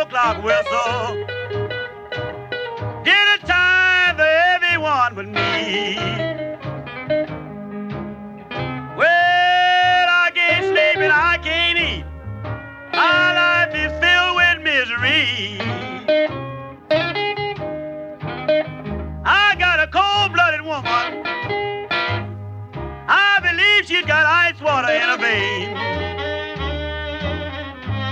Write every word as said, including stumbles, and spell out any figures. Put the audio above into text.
clock whistle. Dinner time for everyone but me. Well, I can't sleep and I can't eat. My life is filled with misery. I got a cold-blooded woman. I believe she's got ice water in her veins.